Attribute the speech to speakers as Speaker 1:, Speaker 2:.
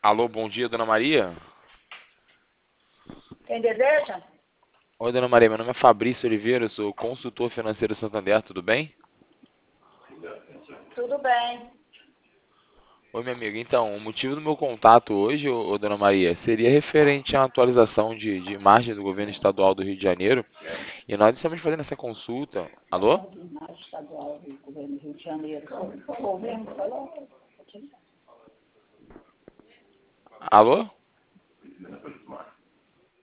Speaker 1: Alô, bom dia, dona Maria.
Speaker 2: Quem deseja?
Speaker 1: Oi, dona Maria, meu nome é Fabrício Oliveira, eu sou consultor financeiro Santander, tudo bem?
Speaker 2: Tudo bem.
Speaker 1: Oi, minha amiga. Então, o motivo do meu contato hoje, dona Maria, seria referente à atualização de imagem do governo estadual do Rio de Janeiro. E nós estamos fazendo essa consulta. Alô?
Speaker 2: Estação de imagem estadual do governo do Rio de Janeiro. Ouvimos falar?
Speaker 1: Alô?